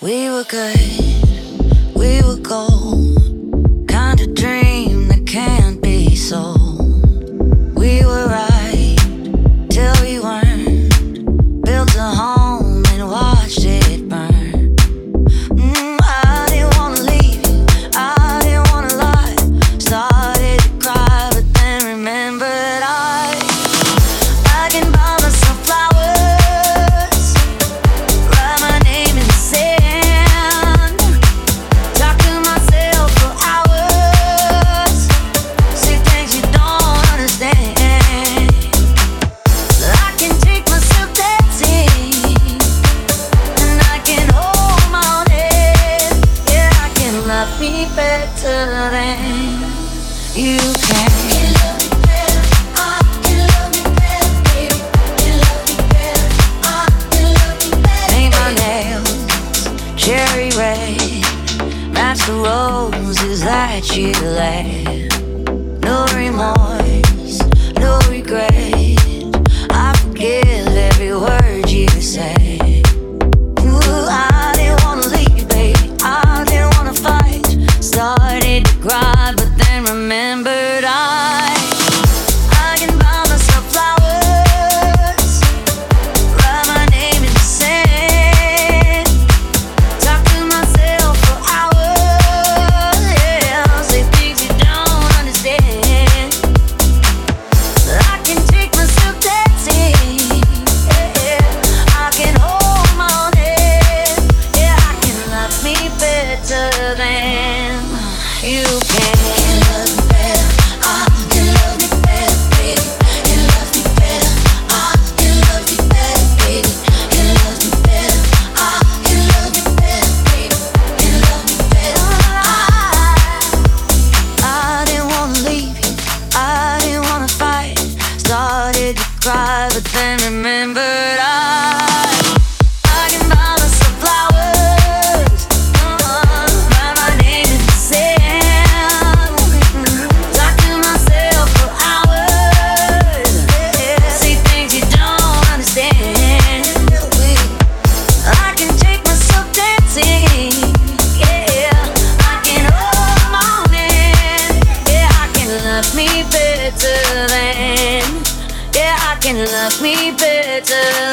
We were good, we were gold, kind of dream that can't be sold. We were right till we weren't, built a home and watched it burn. I didn't wanna leave you, I didn't wanna lie. Started to cry but then remembered I can buy myself flowers, write my name in the sand, talk to myself for hours, say things you don't understand. I can take myself dancing, and I can hold my own head. Yeah, I can love me better than you can. Cherry red, match the roses that you left. No remorse, no regret. I forgive every word you said. Ooh, I didn't wanna leave, baby, I didn't wanna fight. Started to cry, but then remembered I can buy myself flowers, write my name in the sand, talk to myself for hours, yeah, say things you don't understand. I can take myself dancing, yeah, I can hold my own head, yeah, I can love me better than you can. Cry, but then remembered I can buy myself flowers, write my name in the sand, talk to myself for hours, say things you don't understand. I can take myself dancing, yeah, I can hold my own hand, yeah, I can love me better than, yeah, I can love me better